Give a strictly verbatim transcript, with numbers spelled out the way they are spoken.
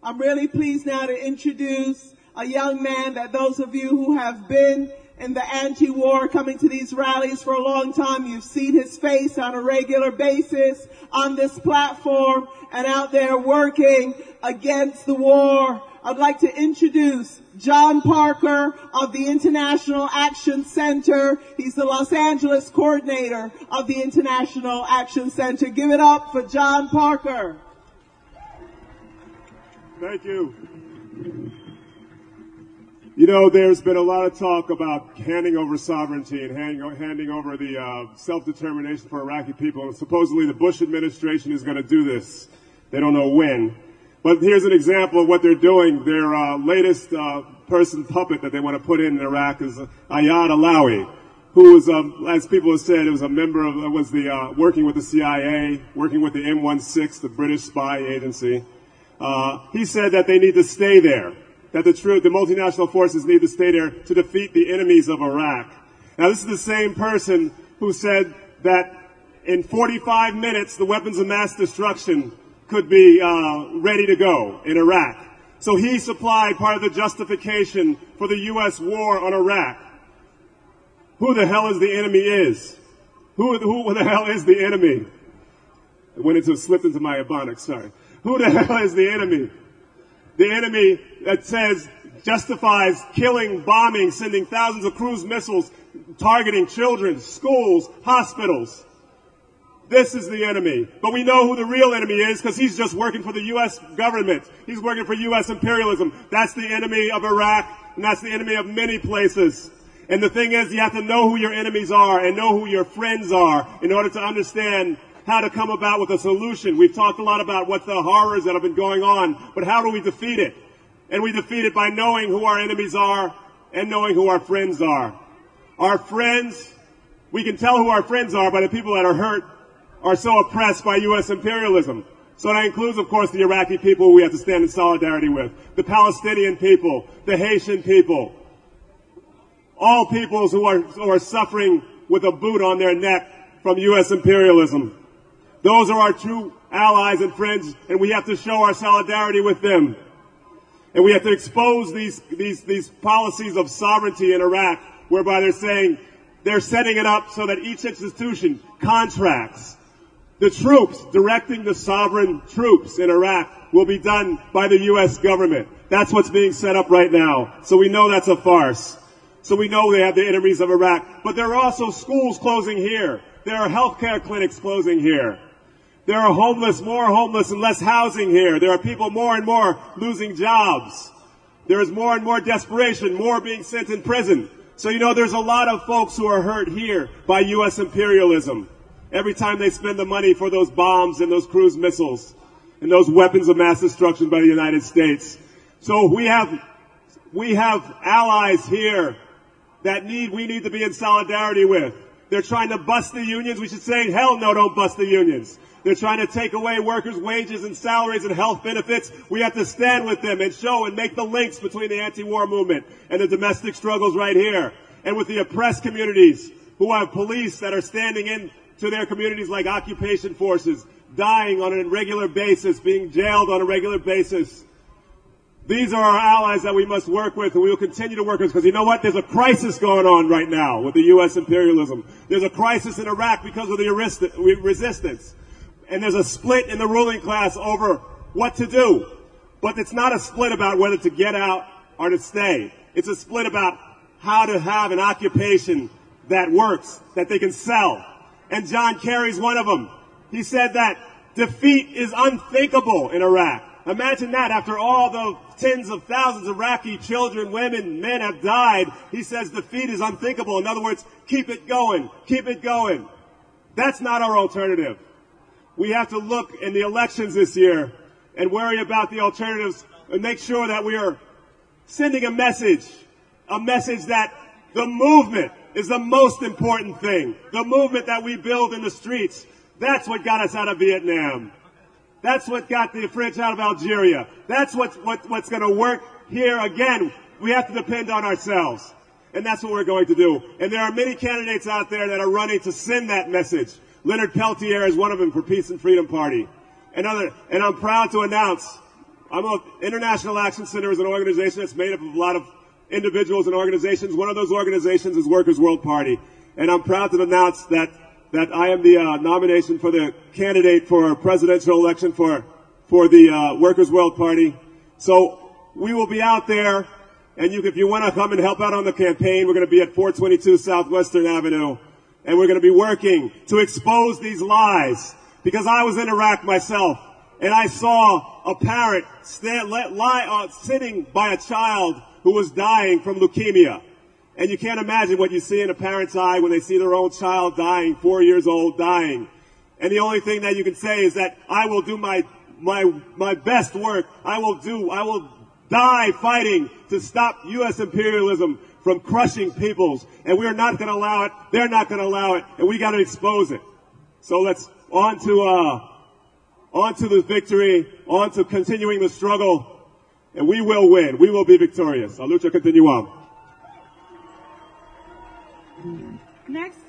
I'm really pleased now to introduce a young man that those of you who have been in the anti-war, coming to these rallies for a long time, you've seen his face on a regular basis on this platform and out there working against the war. I'd like to introduce John Parker of the International Action Center. He's the Los Angeles coordinator of the International Action Center. Give it up for John Parker. Thank you. You know, there's been a lot of talk about handing over sovereignty and handing, handing over the uh, self-determination for Iraqi people. And supposedly the Bush administration is going to do this. They don't know when. But here's an example of what they're doing. Their uh, latest uh, person puppet that they want to put in Iraq is uh, Ayad Alawi, who was, uh, as people have said, it was a member of, was the uh, working with the C I A, working with the M sixteen, the British spy agency. Uh, he said that they need to stay there. That the, true, the multinational forces need to stay there to defeat the enemies of Iraq. Now, this is the same person who said that in forty-five minutes, the weapons of mass destruction could be uh, ready to go in Iraq. So he supplied part of the justification for the U S war on Iraq. Who the hell is the enemy is? Who, who the hell is the enemy? It went into, slipped into my ebonics, sorry. Who the hell is the enemy? The enemy that says, justifies killing, bombing, sending thousands of cruise missiles, targeting children, schools, hospitals. This is the enemy. But we know who the real enemy is because he's just working for the U S government. He's working for U S imperialism. That's the enemy of Iraq, and that's the enemy of many places. And the thing is, you have to know who your enemies are and know who your friends are in order to understand how to come about with a solution. We've talked a lot about what the horrors that have been going on, but how do we defeat it? And we defeat it by knowing who our enemies are and knowing who our friends are. Our friends, we can tell who our friends are by the people that are hurt, are so oppressed by U S imperialism. So that includes, of course, the Iraqi people who we have to stand in solidarity with, the Palestinian people, the Haitian people, all peoples who are, who are suffering with a boot on their neck from U S imperialism. Those are our true allies and friends, and we have to show our solidarity with them. And we have to expose these, these, these policies of sovereignty in Iraq, whereby they're saying they're setting it up so that each institution contracts. The troops, directing the sovereign troops in Iraq, will be done by the U S government. That's what's being set up right now. So we know that's a farce. So we know they have the enemies of Iraq. But there are also schools closing here. There are healthcare clinics closing here. There are homeless, more homeless and less housing here. There are people more and more losing jobs. There is more and more desperation, more being sent in prison. So, you know, there's a lot of folks who are hurt here by U S imperialism. Every time they spend the money for those bombs and those cruise missiles and those weapons of mass destruction by the United States. So we have, we have allies here that need, we need to be in solidarity with. They're trying to bust the unions. We should say, hell no, don't bust the unions. They're trying to take away workers' wages and salaries and health benefits. We have to stand with them and show and make the links between the anti-war movement and the domestic struggles right here. And with the oppressed communities who have police that are standing in to their communities like occupation forces, dying on a regular basis, being jailed on a regular basis. These are our allies that we must work with, and we will continue to work with, because you know what? There's a crisis going on right now with the U S imperialism. There's a crisis in Iraq because of the resistance. And there's a split in the ruling class over what to do. But it's not a split about whether to get out or to stay. It's a split about how to have an occupation that works, that they can sell. And John Kerry's one of them. He said that defeat is unthinkable in Iraq. Imagine that after all the tens of thousands of Iraqi children, women, men have died. He says defeat is unthinkable. In other words, keep it going, keep it going. That's not our alternative. We have to look in the elections this year and worry about the alternatives and make sure that we are sending a message, a message that the movement is the most important thing. The movement that we build in the streets, that's what got us out of Vietnam. That's what got the French out of Algeria. That's what, what, what's going to work here again. We have to depend on ourselves. And that's what we're going to do. And there are many candidates out there that are running to send that message. Leonard Peltier is one of them for Peace and Freedom Party. And, other, and I'm proud to announce I'm a, International Action Center is an organization that's made up of a lot of individuals and organizations. One of those organizations is Workers' World Party. And I'm proud to announce that, that I am the uh, nomination for the candidate for presidential election for, for the uh, Workers' World Party. So we will be out there, and you, if you want to come and help out on the campaign, we're going to be at four twenty-two Southwestern Avenue, and we're going to be working to expose these lies. Because I was in Iraq myself, and I saw a parent stand, let, lie, uh, sitting by a child who was dying from leukemia. And you can't imagine what you see in a parent's eye when they see their own child dying, four years old, dying. And the only thing that you can say is that I will do my my my best work. I will do, I will die fighting to stop U S imperialism from crushing peoples. And we're not going to allow it. They're not going to allow it. And we got to expose it. So let's on to uh on to the victory, on to continuing the struggle. And we will win. We will be victorious. La lucha continua. Next.